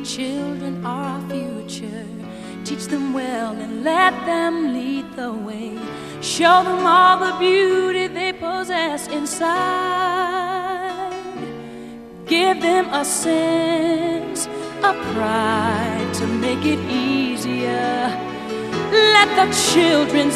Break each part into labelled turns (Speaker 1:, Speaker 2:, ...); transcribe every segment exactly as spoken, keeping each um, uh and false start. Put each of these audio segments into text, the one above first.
Speaker 1: Children are our future. Teach them well and let them lead the way. Show them all the beauty they possess inside. Give them a sense of pride to make it easier. Let the children's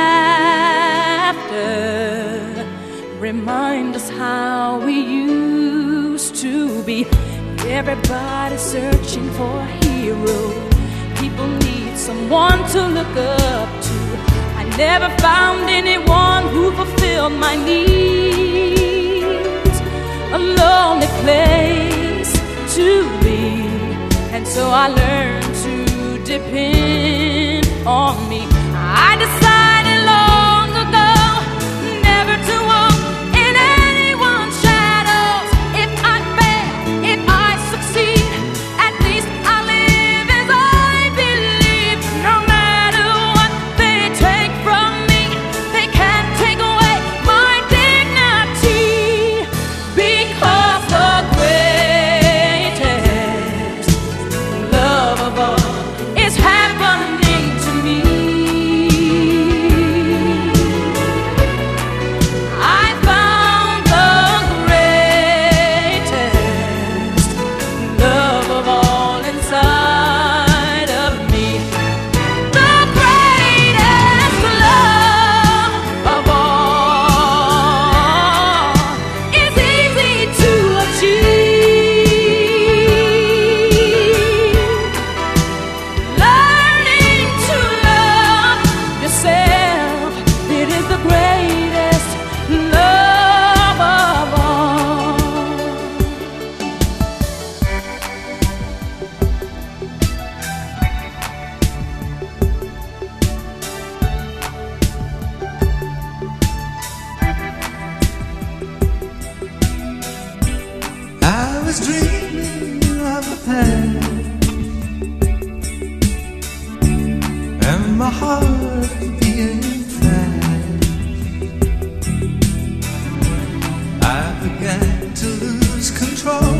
Speaker 1: laughter remind us how we used to be. Everybody's searching for a hero. People need someone to look up to. I never found anyone who fulfilled my needs. A lonely place to be, and so I learned to depend on me. I decided long ago never to walk in anyone's shadows. If I fail, if I succeed, at least I live as I believe. No matter what they take from me, they can't take away my dignity. Because the greatest love of all is happening to me. I found the greatest love of all inside of me. The greatest love of all is easy to achieve. Learning to love yourself, it is the greatest love of all.
Speaker 2: I was dreaming of a past, and my heart being fast. I began to lose control.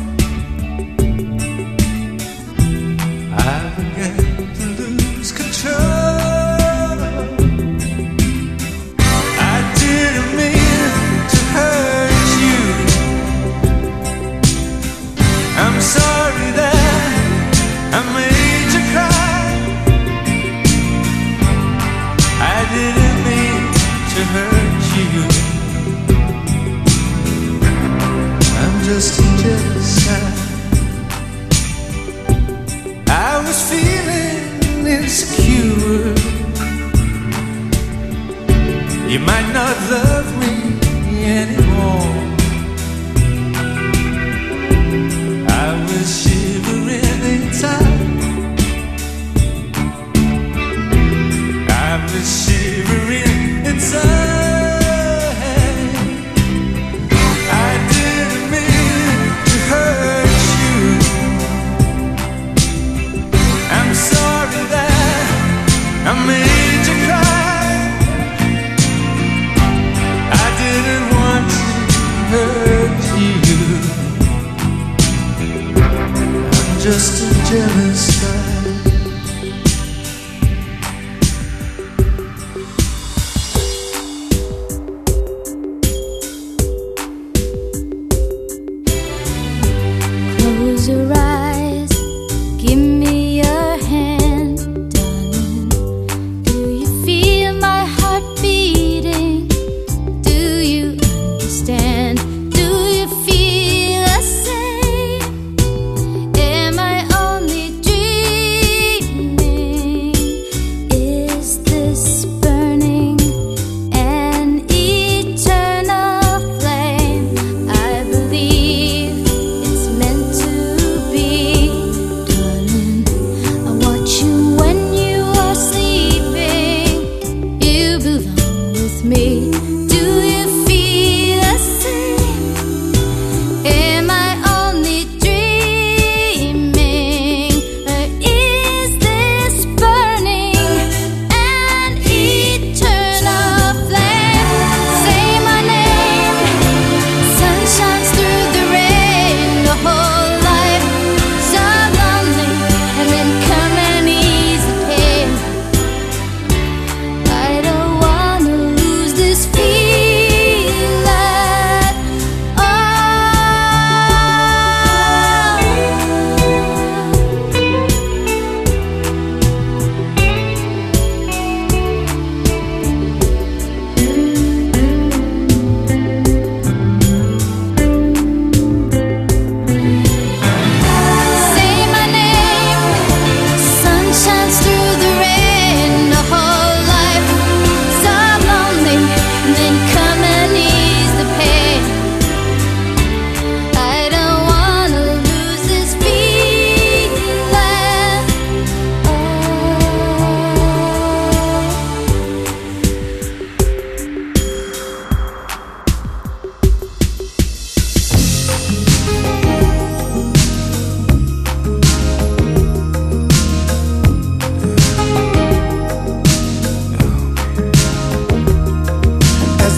Speaker 2: I began to lose control. I didn't mean to hurt you. I'm sorry that I made you cry. I didn't mean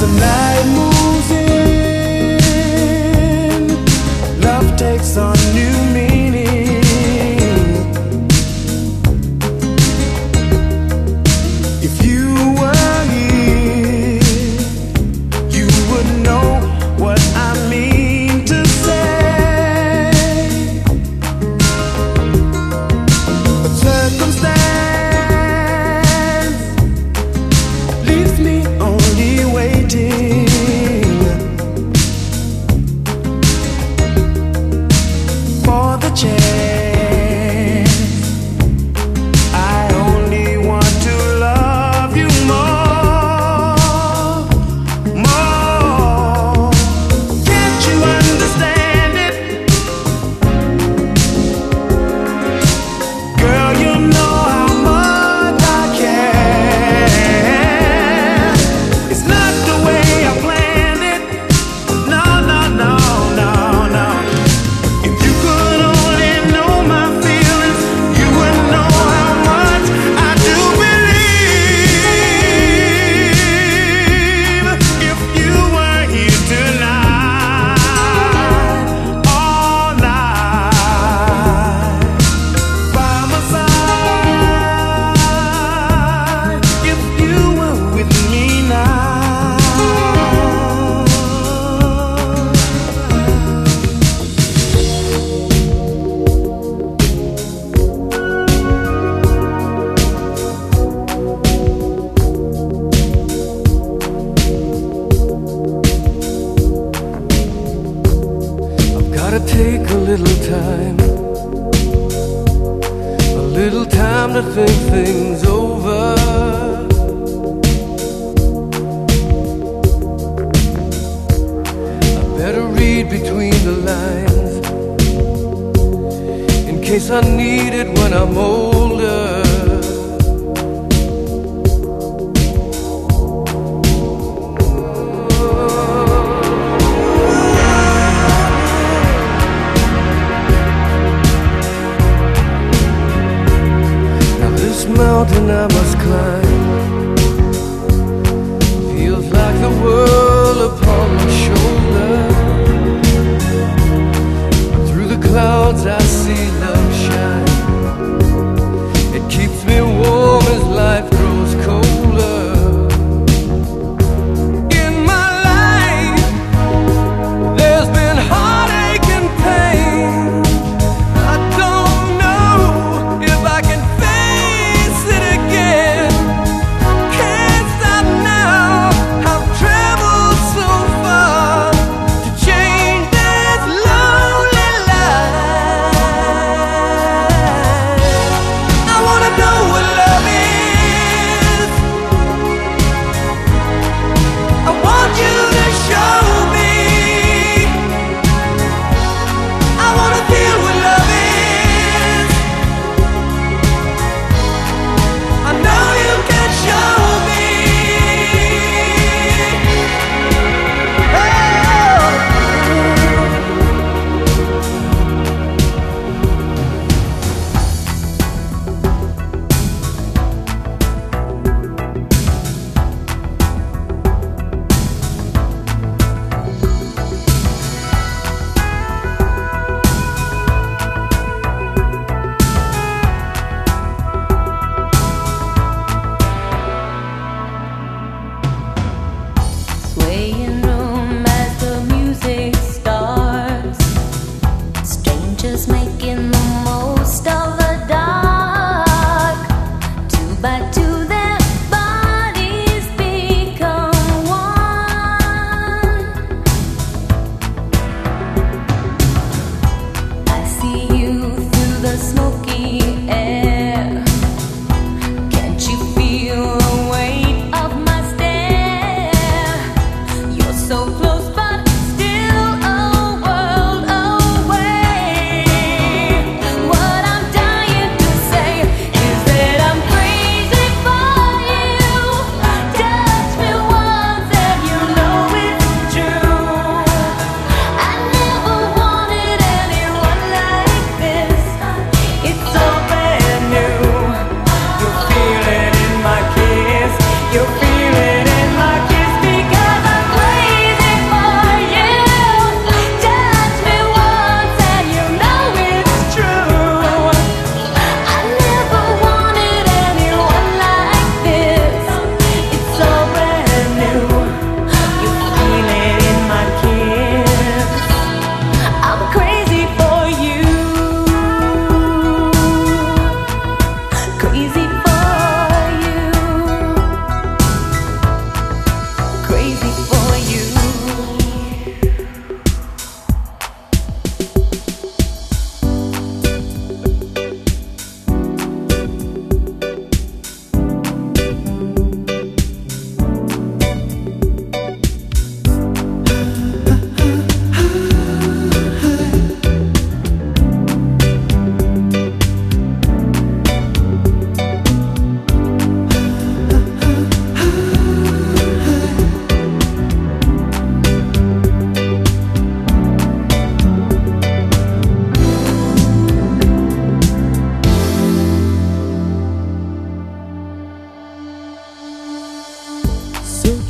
Speaker 2: the night moves in, love takes on new meaning. If you were here, you would know what I mean to say. But circumstance leaves me only waiting.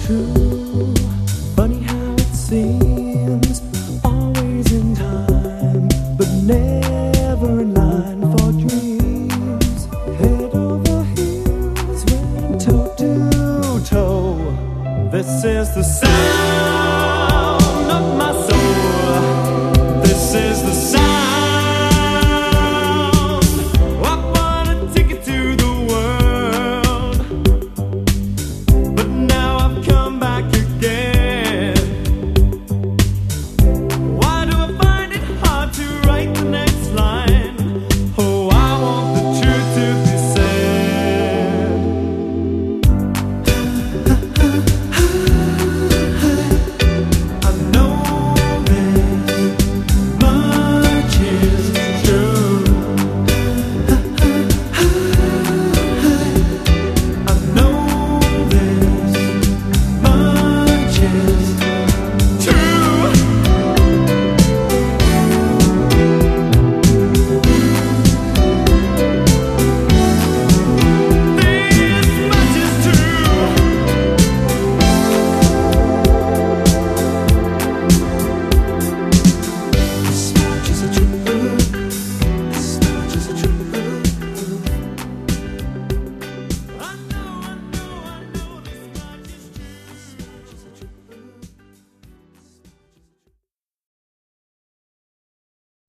Speaker 2: true. Funny how it seems, always in time, but never in line for dreams. Head over heels, went toe to toe. This is the sound.